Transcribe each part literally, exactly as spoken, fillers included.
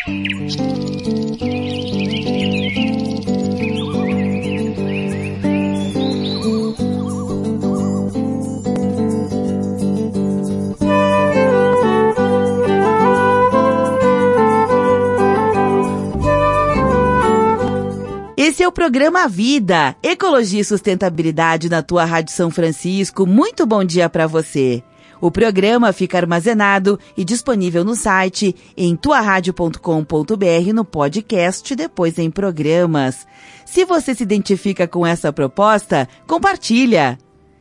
Esse é o programa Vida, Ecologia e Sustentabilidade na tua Rádio São Francisco. Muito bom dia para você. O programa fica armazenado e disponível no site em tua rádio ponto com ponto b r, no podcast e depois em programas. Se você se identifica com essa proposta, compartilha.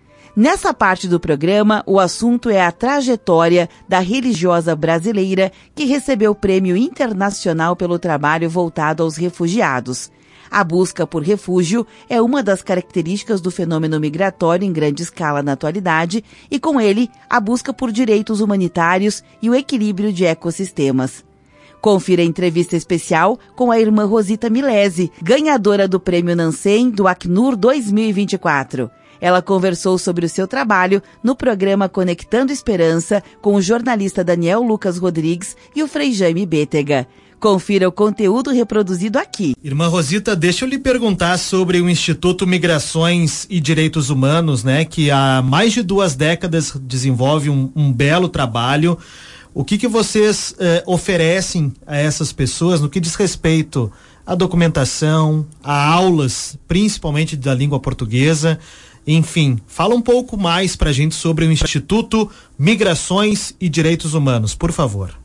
Nessa parte do programa, o assunto é a trajetória da religiosa brasileira que recebeu o Prêmio Internacional pelo Trabalho voltado aos refugiados. A busca por refúgio é uma das características do fenômeno migratório em grande escala na atualidade e, com ele, a busca por direitos humanitários e o equilíbrio de ecossistemas. Confira a entrevista especial com a irmã Rosita Milesi, ganhadora do Prêmio Nansen do Acnur dois mil e vinte e quatro. Ela conversou sobre o seu trabalho no programa Conectando Esperança com o jornalista Daniel Lucas Rodrigues e o Frei Jaime Bétega. Confira o conteúdo reproduzido aqui. Irmã Rosita, deixa eu lhe perguntar sobre o Instituto Migrações e Direitos Humanos, né, que há mais de duas décadas desenvolve um, um belo trabalho. O que que vocês eh, oferecem a essas pessoas no que diz respeito à documentação, a aulas, principalmente da língua portuguesa? Enfim, fala um pouco mais pra gente sobre o Instituto Migrações e Direitos Humanos, por favor.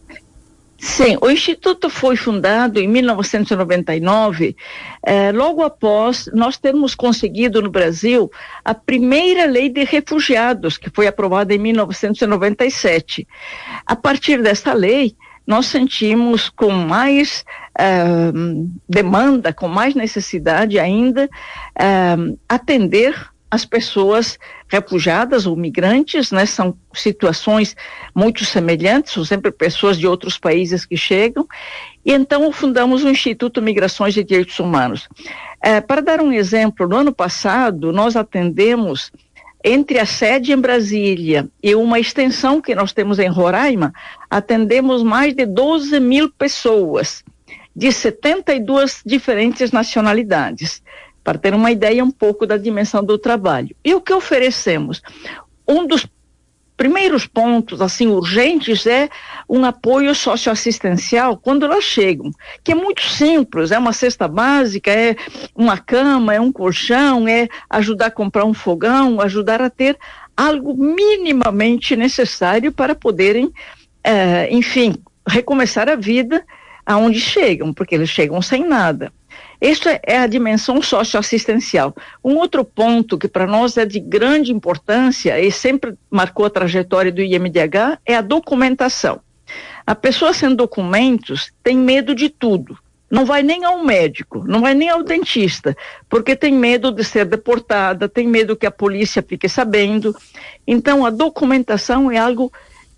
Sim, o Instituto foi fundado em mil novecentos e noventa e nove, eh, logo após nós termos conseguido no Brasil a primeira lei de refugiados, que foi aprovada em mil novecentos e noventa e sete. A partir dessa lei, nós sentimos com mais eh, demanda, com mais necessidade ainda, eh, atender as pessoas refugiadas ou migrantes, né, são situações muito semelhantes, são sempre pessoas de outros países que chegam, e então fundamos o Instituto Migrações e Direitos Humanos. É, para dar um exemplo, no ano passado nós atendemos, entre a sede em Brasília e uma extensão que nós temos em Roraima, atendemos mais de doze mil pessoas, de setenta e duas diferentes nacionalidades, para ter uma ideia um pouco da dimensão do trabalho. E o que oferecemos? Um dos primeiros pontos, assim, urgentes, é um apoio socioassistencial quando elas chegam, que é muito simples, é uma cesta básica, é uma cama, é um colchão, é ajudar a comprar um fogão, ajudar a ter algo minimamente necessário para poderem, eh, enfim, recomeçar a vida aonde chegam, porque eles chegam sem nada. Isso é a dimensão socioassistencial. Um outro ponto que para nós é de grande importância e sempre marcou a trajetória do I M D H é a documentação. A pessoa sem documentos tem medo de tudo. Não vai nem ao médico, não vai nem ao dentista, porque tem medo de ser deportada, tem medo que a polícia fique sabendo. Então, a documentação é algo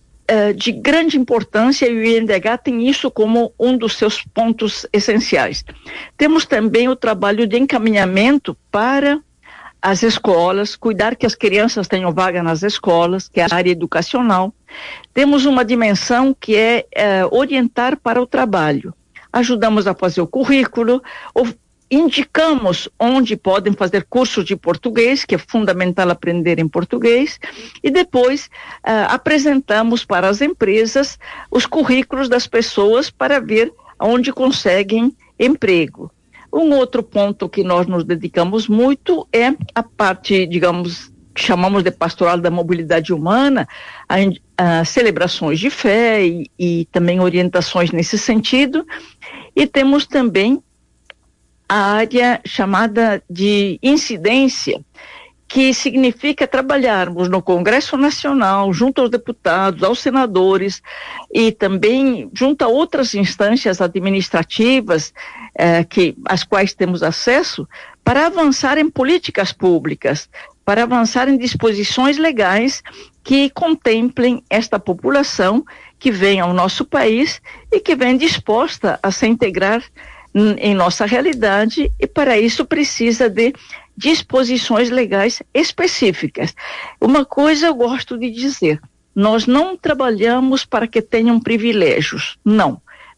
de grande importância e o I M D H tem isso como um dos seus pontos essenciais. Temos também o trabalho de encaminhamento para as escolas, cuidar que as crianças tenham vaga nas escolas, que é a área educacional. Temos uma dimensão que é, é orientar para o trabalho. Ajudamos a fazer o currículo, ou indicamos onde podem fazer cursos de português, que é fundamental aprender em português, e depois uh, apresentamos para as empresas os currículos das pessoas para ver onde conseguem emprego. Um outro ponto que nós nos dedicamos muito é a parte, digamos, que chamamos de pastoral da mobilidade humana, a, a celebrações de fé e, e também orientações nesse sentido, e temos também a área chamada de incidência, que significa trabalharmos no Congresso Nacional, junto aos deputados, aos senadores, e também junto a outras instâncias administrativas, eh, que, às quais temos acesso, para avançar em políticas públicas, para avançar em disposições legais que contemplem esta população que vem ao nosso país e que vem disposta a se integrar em nossa realidade, e para isso precisa de disposições legais específicas. Uma coisa eu gosto de dizer, nós não trabalhamos para que tenham privilégios, não.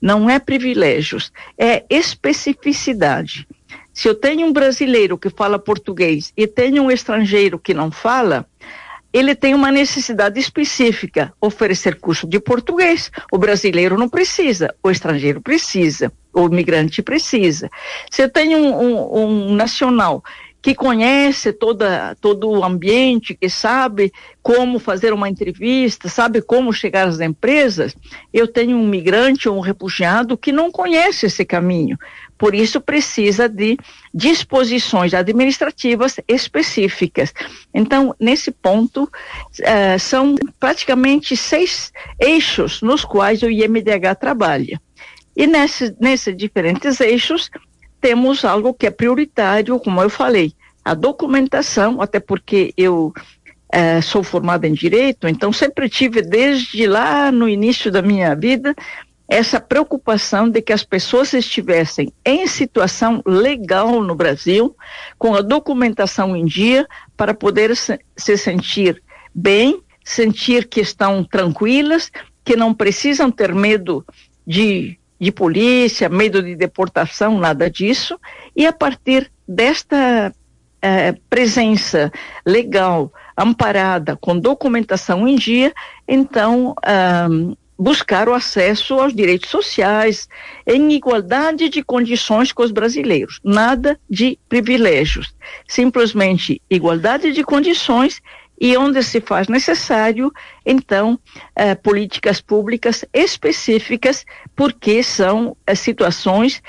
não é privilégios, é especificidade. Se eu tenho um brasileiro que fala português e tenho um estrangeiro que não fala, ele tem uma necessidade específica, oferecer curso de português. O brasileiro não precisa, o estrangeiro precisa, o imigrante precisa. Se eu tenho um, um, um nacional que conhece toda, todo o ambiente, que sabe como fazer uma entrevista, sabe como chegar às empresas, eu tenho um migrante ou um refugiado que não conhece esse caminho. Por isso precisa de disposições administrativas específicas. Então, nesse ponto, uh, são praticamente seis eixos nos quais o I M D H trabalha. E nesse, nesses diferentes eixos, temos algo que é prioritário, como eu falei, a documentação, até porque eu eh, sou formada em Direito, então sempre tive, desde lá no início da minha vida, essa preocupação de que as pessoas estivessem em situação legal no Brasil, com a documentação em dia, para poder se, se sentir bem, sentir que estão tranquilas, que não precisam ter medo de de polícia, medo de deportação, nada disso, e a partir desta eh, presença legal, amparada, com documentação em dia, então um, buscar o acesso aos direitos sociais em igualdade de condições com os brasileiros, nada de privilégios, simplesmente igualdade de condições. E onde se faz necessário, então, eh, políticas públicas específicas, porque são eh, situações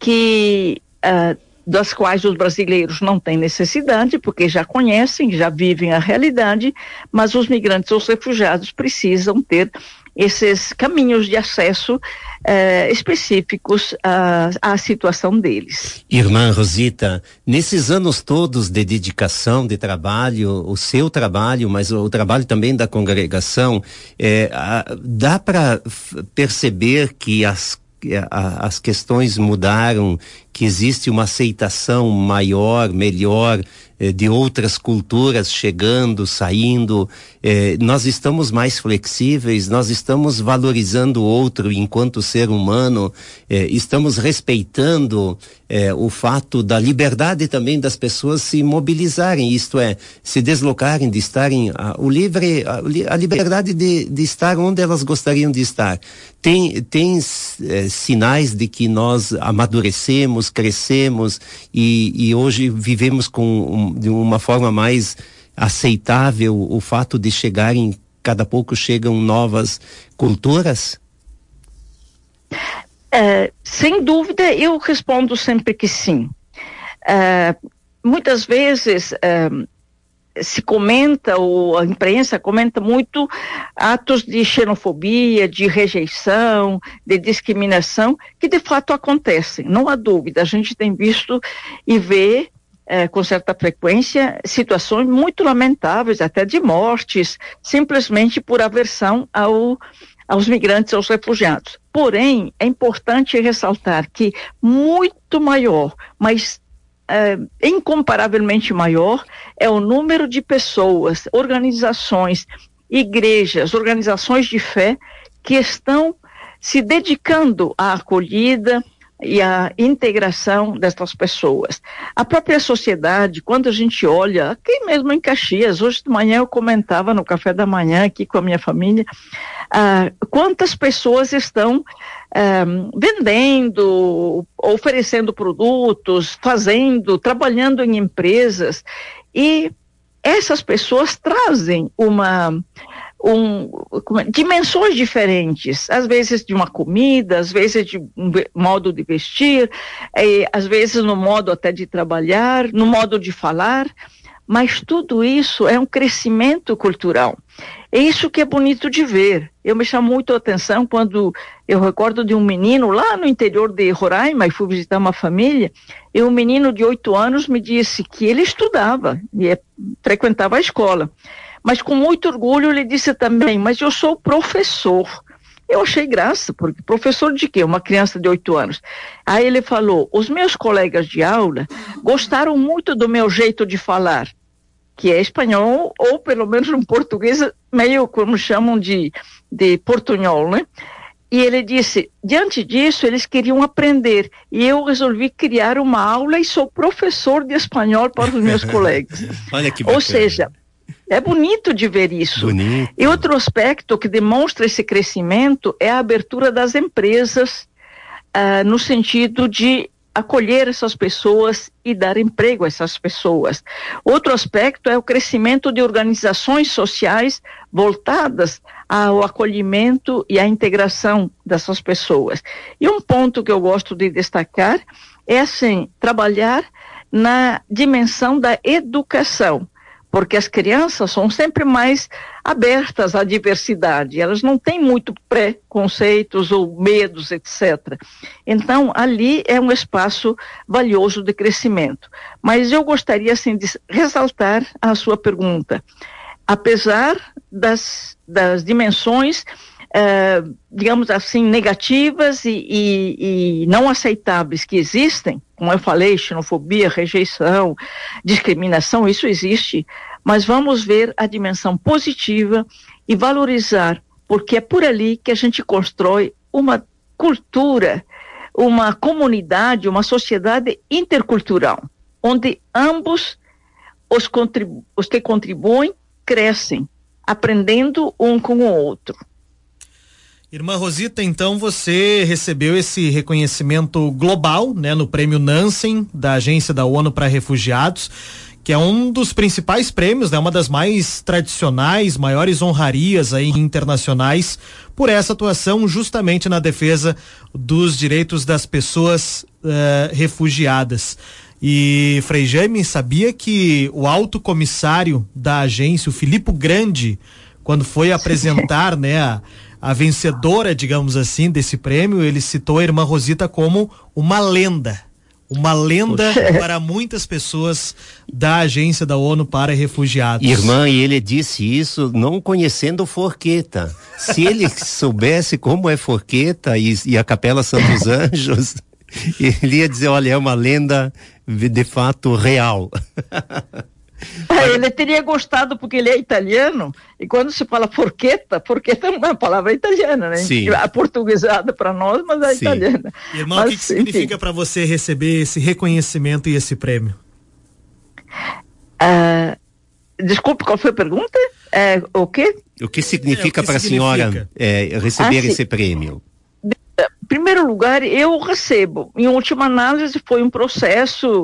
que, eh, das quais os brasileiros não têm necessidade, porque já conhecem, já vivem a realidade, mas os migrantes ou os refugiados precisam ter esses caminhos de acesso eh, específicos à, à situação deles. Irmã Rosita, nesses anos todos de dedicação, de trabalho, o seu trabalho, mas o trabalho também da congregação, eh, a, dá para perceber que as, a, as questões mudaram, que existe uma aceitação maior, melhor, de outras culturas chegando, saindo, eh, nós estamos mais flexíveis, nós estamos valorizando o outro enquanto ser humano, eh, estamos respeitando eh, o fato da liberdade também das pessoas se mobilizarem, isto é, se deslocarem, de estarem, a, o livre, a, a liberdade de, de estar onde elas gostariam de estar. Tem, tem eh, sinais de que nós amadurecemos, crescemos e, e hoje vivemos com um, de uma forma mais aceitável o fato de chegarem, cada pouco chegam novas culturas? É, sem dúvida, eu respondo sempre que sim. É, muitas vezes é, se comenta, ou a imprensa comenta muito atos de xenofobia, de rejeição, de discriminação, que de fato acontecem, não há dúvida. A gente tem visto e vê É, com certa frequência, situações muito lamentáveis, até de mortes, simplesmente por aversão ao, aos migrantes, aos refugiados. Porém, é importante ressaltar que muito maior, mas é, incomparavelmente maior, é o número de pessoas, organizações, igrejas, organizações de fé, que estão se dedicando à acolhida e a integração dessas pessoas. A própria sociedade, quando a gente olha, aqui mesmo em Caxias, hoje de manhã eu comentava no café da manhã aqui com a minha família, ah, quantas pessoas estão ah, vendendo, oferecendo produtos, fazendo, trabalhando em empresas, e essas pessoas trazem uma... Um, dimensões diferentes, às vezes de uma comida, às vezes de um modo de vestir, eh, às vezes no modo até de trabalhar, no modo de falar, mas tudo isso é um crescimento cultural. É isso que é bonito de ver. Eu me chamo muito a atenção quando eu recordo de um menino lá no interior de Roraima, e fui visitar uma família, e um menino de oito anos me disse que ele estudava e frequentava a escola. Mas com muito orgulho ele disse também, mas eu sou professor. Eu achei graça, porque professor de quê? Uma criança de oito anos. Aí ele falou, os meus colegas de aula gostaram muito do meu jeito de falar, que é espanhol, ou pelo menos um português meio como chamam de, de portunhol, né? E ele disse, diante disso, eles queriam aprender. E eu resolvi criar uma aula e sou professor de espanhol para os meus colegas. Olha que bacana. Ou seja, é bonito de ver isso. Bonito. E outro aspecto que demonstra esse crescimento é a abertura das empresas, uh, no sentido de acolher essas pessoas e dar emprego a essas pessoas. Outro aspecto é o crescimento de organizações sociais voltadas ao acolhimento e à integração dessas pessoas. E um ponto que eu gosto de destacar é, assim, trabalhar na dimensão da educação, porque as crianças são sempre mais abertas à diversidade, elas não têm muito preconceitos ou medos, etcétera. Então, ali é um espaço valioso de crescimento. Mas eu gostaria, assim, de ressaltar a sua pergunta. Apesar das, das dimensões, eh, digamos assim, negativas e, e, e não aceitáveis que existem, como eu falei, xenofobia, rejeição, discriminação, isso existe, mas vamos ver a dimensão positiva e valorizar, porque é por ali que a gente constrói uma cultura, uma comunidade, uma sociedade intercultural, onde ambos os, contribu- os que contribuem crescem, aprendendo um com o outro. Irmã Rosita, então você recebeu esse reconhecimento global, né, no prêmio Nansen da Agência da ONU para Refugiados, que é um dos principais prêmios, né, uma das mais tradicionais, maiores honrarias aí internacionais, por essa atuação justamente na defesa dos direitos das pessoas uh, refugiadas. E Frei Jaime, sabia que o alto comissário da agência, o Filippo Grandi, quando foi apresentar, né, a, a vencedora, digamos assim, desse prêmio, ele citou a irmã Rosita como uma lenda. Uma lenda Poxa. para muitas pessoas da Agência da ONU para Refugiados. Irmã, e ele disse isso não conhecendo Forqueta. Se ele soubesse como é Forqueta e, e a Capela Santos Anjos, ele ia dizer, olha, é uma lenda de fato real. Ele teria gostado porque ele é italiano, e quando se fala forqueta, forqueta é uma palavra italiana, né? Sim. A portuguesada para nós, mas é Sim. italiana. Irmão, mas, o que, que significa para você receber esse reconhecimento e esse prêmio? Uh, desculpe, qual foi a pergunta? Uh, o quê? O que significa é, para a senhora é, receber ah, esse prêmio? Em primeiro lugar, eu recebo. Em última análise, foi um processo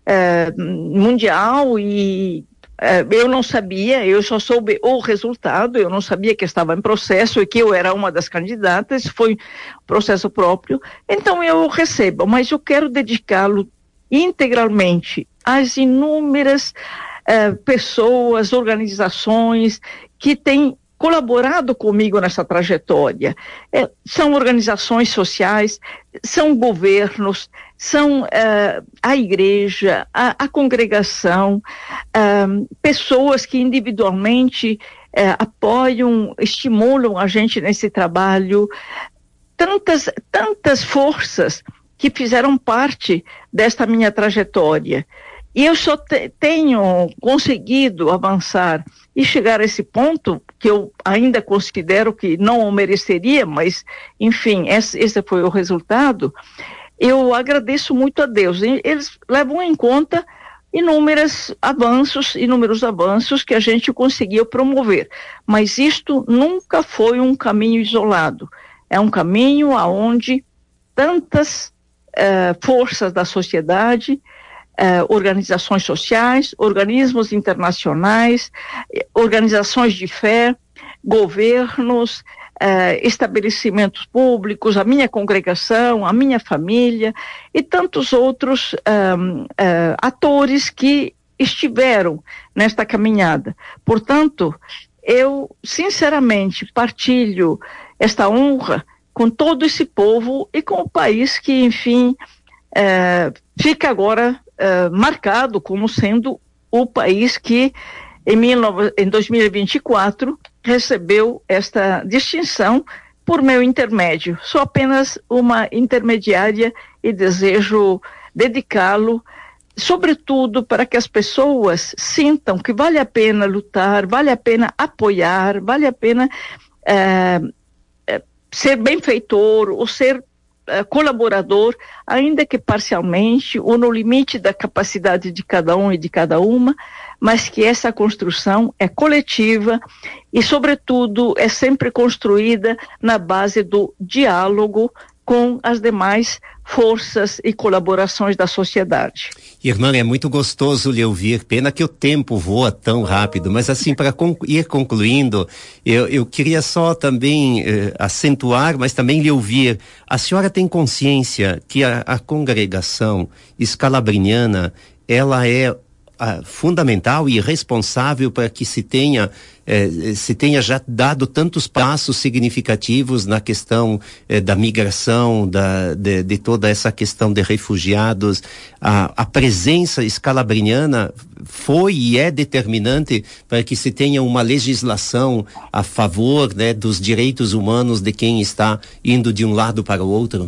É, mundial e é, eu não sabia, eu só soube o resultado, eu não sabia que estava em processo e que eu era uma das candidatas, foi processo próprio, então eu recebo, mas eu quero dedicá-lo integralmente às inúmeras é, pessoas, organizações que têm colaborado comigo nessa trajetória. É, são organizações sociais, são governos, são uh, a igreja, a, a congregação, uh, pessoas que individualmente uh, apoiam, estimulam a gente nesse trabalho, tantas, tantas forças que fizeram parte desta minha trajetória. E eu só te, tenho conseguido avançar e chegar a esse ponto que eu ainda considero que não o mereceria, mas, enfim, esse, esse foi o resultado. Eu agradeço muito a Deus. Eles levam em conta inúmeros avanços, inúmeros avanços que a gente conseguiu promover. Mas isto nunca foi um caminho isolado. É um caminho aonde tantas uh, forças da sociedade, Uh, organizações sociais, organismos internacionais, organizações de fé, governos, uh, estabelecimentos públicos, a minha congregação, a minha família e tantos outros um, uh, atores que estiveram nesta caminhada. Portanto, eu sinceramente partilho esta honra com todo esse povo e com o país que, enfim, uh, fica agora Uh, marcado como sendo o país que em, mil, em dois mil e vinte e quatro recebeu esta distinção por meu intermédio. Sou apenas uma intermediária e desejo dedicá-lo sobretudo para que as pessoas sintam que vale a pena lutar, vale a pena apoiar, vale a pena uh, uh, ser benfeitor ou ser uh, colaborador, ainda que parcialmente ou no limite da capacidade de cada um e de cada uma, mas que essa construção é coletiva e, sobretudo, é sempre construída na base do diálogo com as demais forças e colaborações da sociedade. Irmã, é muito gostoso lhe ouvir, pena que o tempo voa tão rápido, mas assim, para conclu- ir concluindo, eu, eu queria só também eh, acentuar, mas também lhe ouvir, a senhora tem consciência que a, a congregação escalabriniana, ela é a, fundamental e responsável para que se tenha Eh, se tenha já dado tantos passos significativos na questão eh, da migração, da, de, de toda essa questão de refugiados. A, a presença escalabriniana foi e é determinante para que se tenha uma legislação a favor, né, dos direitos humanos de quem está indo de um lado para o outro?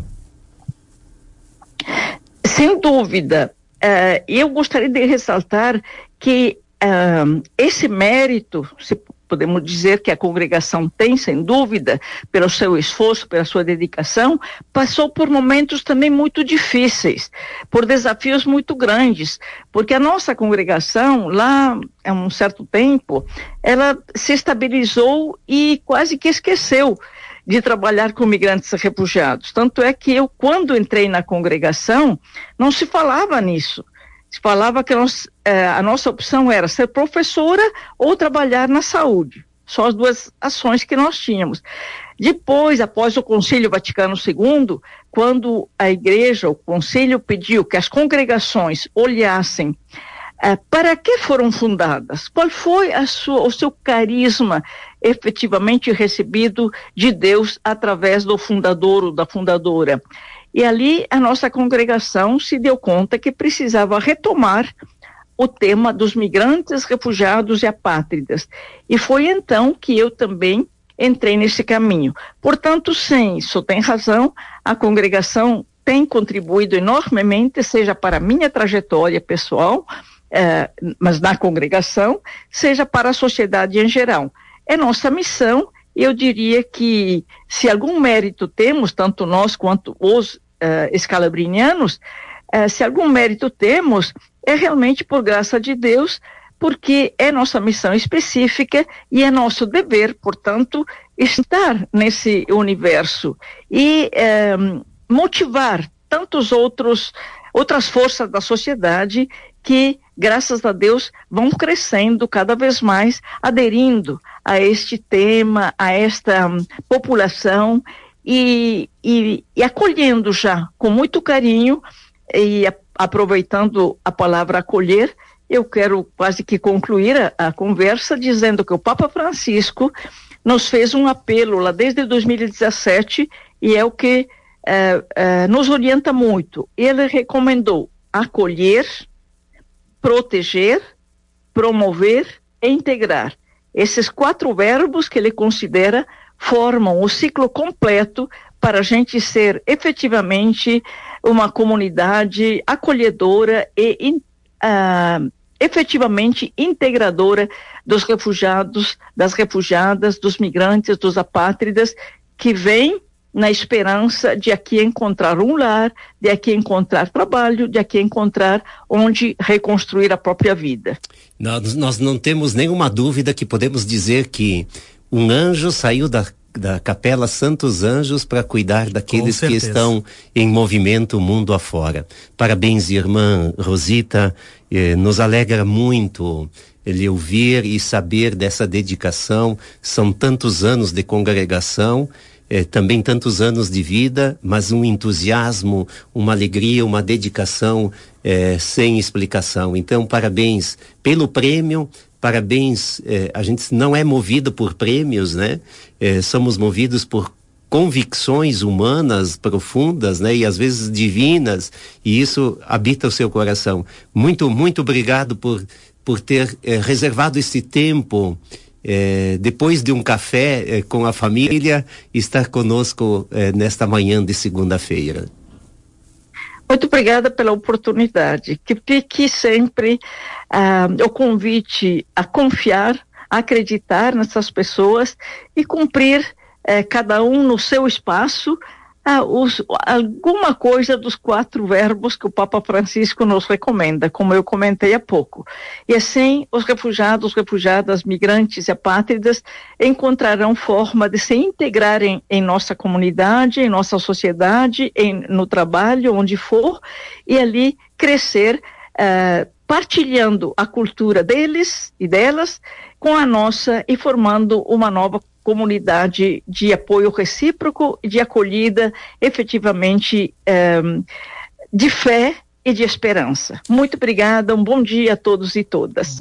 Sem dúvida. Uh, eu gostaria de ressaltar que Uh, esse mérito, se podemos dizer que a congregação tem, sem dúvida, pelo seu esforço, pela sua dedicação, passou por momentos também muito difíceis, por desafios muito grandes, porque a nossa congregação, lá há um certo tempo, ela se estabilizou e quase que esqueceu de trabalhar com migrantes e refugiados. Tanto é que eu, quando entrei na congregação, não se falava nisso. Se falava que nós, eh, a nossa opção era ser professora ou trabalhar na saúde. Só as duas ações que nós tínhamos. Depois, após o Concílio Vaticano segundo, quando a igreja, o concílio pediu que as congregações olhassem eh, para que foram fundadas, qual foi a sua, o seu carisma efetivamente recebido de Deus através do fundador ou da fundadora. E ali a nossa congregação se deu conta que precisava retomar o tema dos migrantes, refugiados e apátridas. E foi então que eu também entrei nesse caminho. Portanto, sim, isso tem razão, a congregação tem contribuído enormemente, seja para a minha trajetória pessoal, eh, mas na congregação, seja para a sociedade em geral. É nossa missão. Eu diria que se algum mérito temos, tanto nós quanto os Uh, escalabrinianos, uh, se algum mérito temos, é realmente por graça de Deus, porque é nossa missão específica e é nosso dever, portanto, estar nesse universo e uh, motivar tantos outros, outras forças da sociedade que, graças a Deus, vão crescendo cada vez mais, aderindo a este tema, a esta um, população, E, e, e acolhendo já com muito carinho e a, aproveitando a palavra acolher, eu quero quase que concluir a, a conversa dizendo que o Papa Francisco nos fez um apelo lá desde dois mil e dezessete e é o que eh, eh, nos orienta muito. Ele recomendou acolher, proteger, promover e integrar. Esses quatro verbos que ele considera formam o ciclo completo para a gente ser efetivamente uma comunidade acolhedora e uh, efetivamente integradora dos refugiados, das refugiadas, dos migrantes, dos apátridas, que vêm na esperança de aqui encontrar um lar, de aqui encontrar trabalho, de aqui encontrar onde reconstruir a própria vida. Nós, nós não temos nenhuma dúvida que podemos dizer que um anjo saiu da, da Capela Santos Anjos para cuidar daqueles que estão em movimento mundo afora. Parabéns, irmã Rosita, eh, nos alegra muito lhe ouvir e saber dessa dedicação. São tantos anos de congregação, eh, também tantos anos de vida, mas um entusiasmo, uma alegria, uma dedicação eh, sem explicação. Então, parabéns pelo prêmio. Parabéns, eh, a gente não é movido por prêmios, né? Eh, somos movidos por convicções humanas profundas, né? E às vezes divinas, e isso habita o seu coração. Muito, muito obrigado por, por ter eh, reservado esse tempo, eh, depois de um café eh, com a família, estar conosco eh, nesta manhã de segunda-feira. Muito obrigada pela oportunidade. Que fique sempre uh, o convite a confiar, a acreditar nessas pessoas e cumprir eh, cada um no seu espaço, ah, os, alguma coisa dos quatro verbos que o Papa Francisco nos recomenda, como eu comentei há pouco. E assim, os refugiados, refugiadas, migrantes e apátridas encontrarão forma de se integrarem em nossa comunidade, em nossa sociedade, em, no trabalho, onde for, e ali crescer, uh, partilhando a cultura deles e delas com a nossa e formando uma nova comunidade de apoio recíproco e de acolhida efetivamente um, de fé e de esperança. Muito obrigada, um bom dia a todos e todas.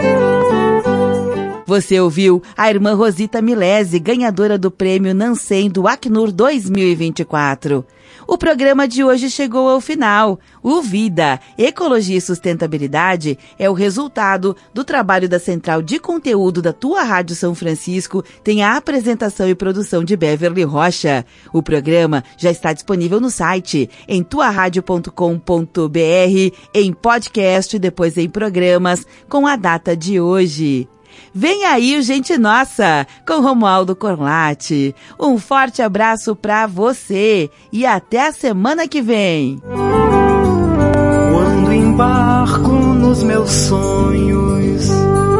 Você ouviu a irmã Rosita Milese, ganhadora do prêmio Nansem do Acnur dois mil e vinte e quatro. O programa de hoje chegou ao final. O Vida, Ecologia e Sustentabilidade é o resultado do trabalho da Central de Conteúdo da Tua Rádio São Francisco, tem a apresentação e produção de Beverly Rocha. O programa já está disponível no site, em tua rádio ponto com ponto b r, em podcast e depois em programas, com a data de hoje. Vem aí o Gente Nossa, com Romualdo Corlatti. Um forte abraço pra você e até a semana que vem. Quando embarco nos meus sonhos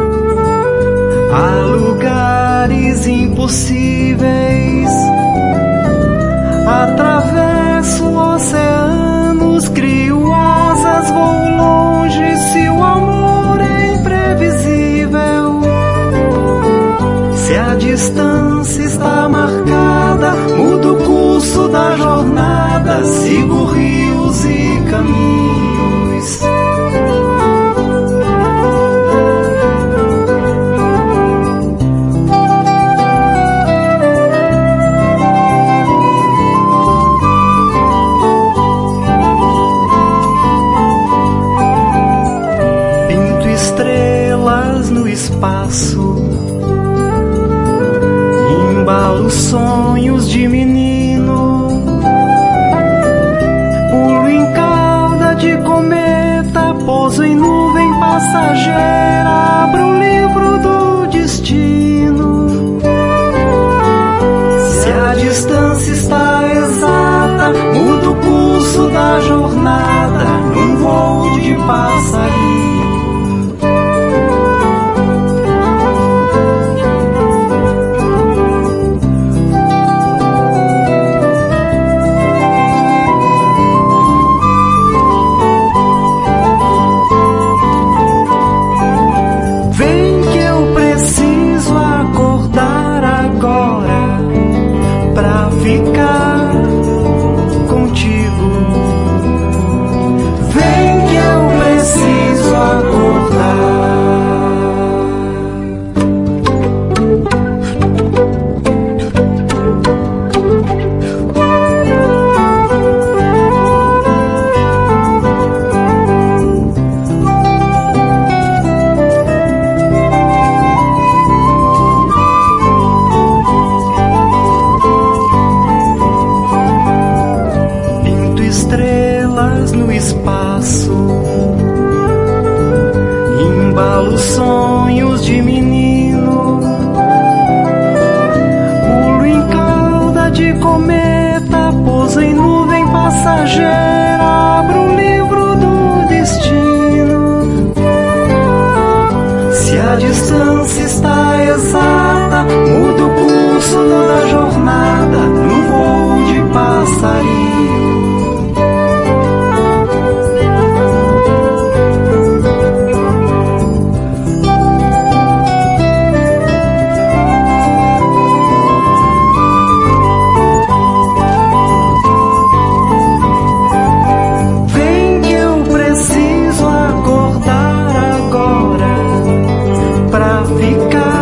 a lugares impossíveis, atravesso oceanos, crio asas, vou longe, se o amor é imprevisível. Se a distância está marcada, mudo o curso da jornada, sigo rios e caminhos. Pinto estrelas no espaço, embalo sonhos de menino, pulo em cauda de cometa, pouso em nuvem passageira, abro o livro do destino. Se a distância está exata, mudo o curso da jornada, num voo de passarinho. Estrelas no espaço, embalo sonhos de menino, pulo em cauda de cometa, pouso em nuvem passageira, abro o livro do destino. Se a distância está exata, mudo o curso da jornada, num voo de passarinho. Ficar